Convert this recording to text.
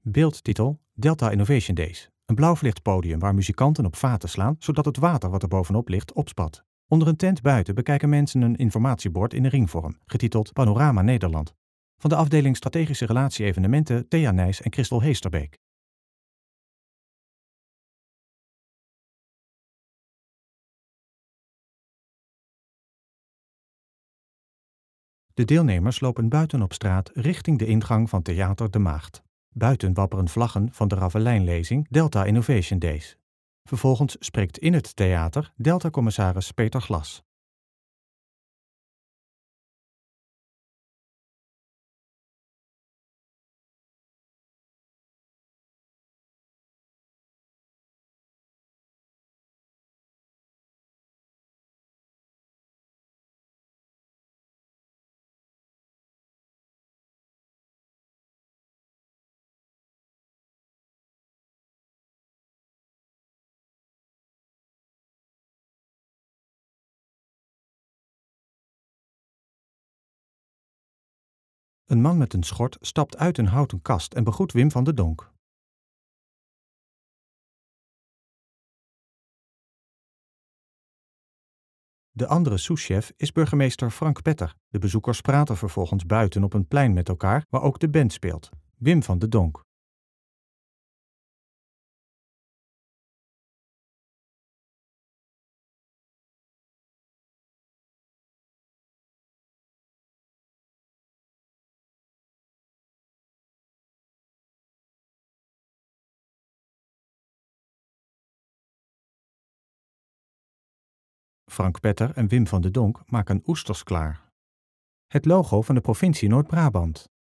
Beeldtitel Delta Innovation Days. Een blauw verlicht podium waar muzikanten op vaten slaan, zodat het water wat er bovenop ligt opspat. Onder een tent buiten bekijken mensen een informatiebord in een ringvorm, getiteld Panorama Nederland. Van de afdeling Strategische Relatie-evenementen Thea Nijs en Christel Heesterbeek. De deelnemers lopen buiten op straat richting de ingang van Theater De Maagd. Buiten wapperen vlaggen van de Ravelijnlezing Delta Innovation Days. Vervolgens spreekt in het theater Delta-commissaris Peter Glas. Een man met een schort stapt uit een houten kast en begroet Wim van de Donk. De andere souschef is burgemeester Frank Petter. De bezoekers praten vervolgens buiten op een plein met elkaar waar ook de band speelt. Wim van de Donk. Frank Petter en Wim van de Donk maken oesters klaar. Het logo van de provincie Noord-Brabant.